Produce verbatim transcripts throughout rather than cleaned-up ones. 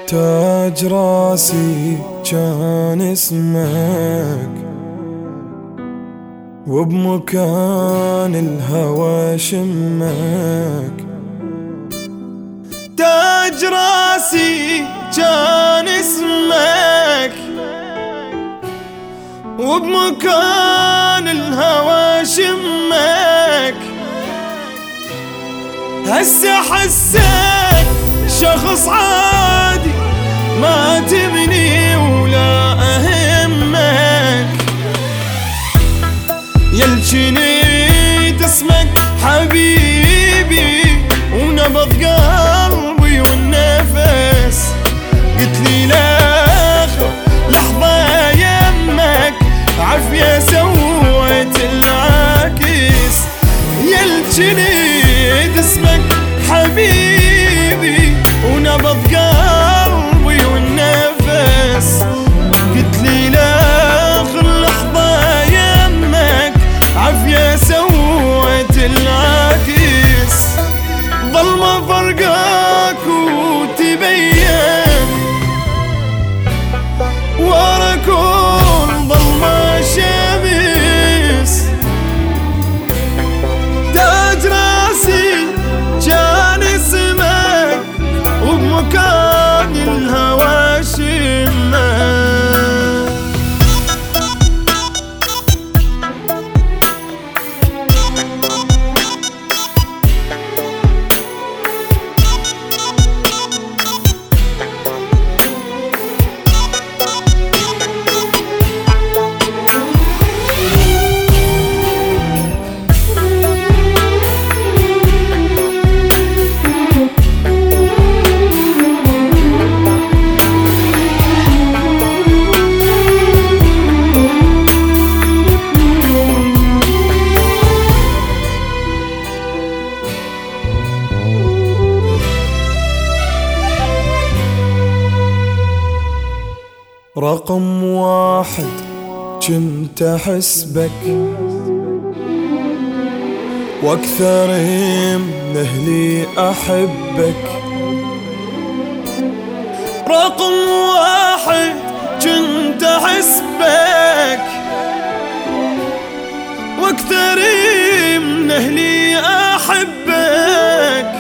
تاج راسي كان اسمك، وبمكان الهوى شمك. تاج راسي كان اسمك، وبمكان الهوى شمك. هسه حسك شخص عادي ما تبني ولا أهمك، يلجنيت اسمك حبيبي ونبض قلبي والنفس. قلتلي لآخر لحظة يمك عافية سويت العكس. يلجنيت اسمك حبيبي ونبض قلبي والنفس. قلتلي لآخر لحظة يمك عافية سويت العكس. ظلمة فرقاك وتبين ورا كل ظلمة شمس. تاج راسي كان اسمك، وبمكان الهوى شمك. رقم واحد كنت أحسبك، واكثر من أهلي أحبك. رقم واحد كنت أحسبك، واكثر من أهلي أحبك.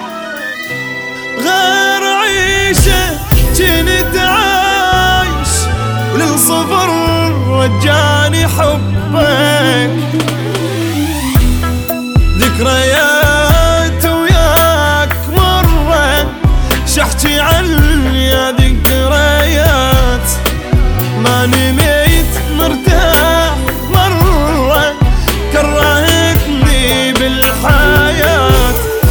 غير عيشة كنت عايش للصفر رجاني حبك. ذكريات وياك مرة شحكي عن يا ذكريات. ما نميت مرتاح مرة كرهتني بالحياة.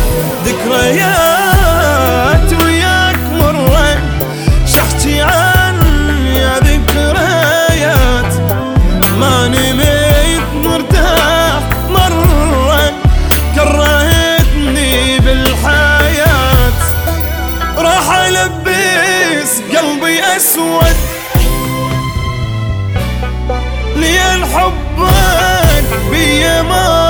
ذكريات وياك مرة شحكي عن يا ذكريات. ما نميت مرتاح مرة كرهتني بالحياة. راح ألبس قلبي أسود لين حبك بيا ما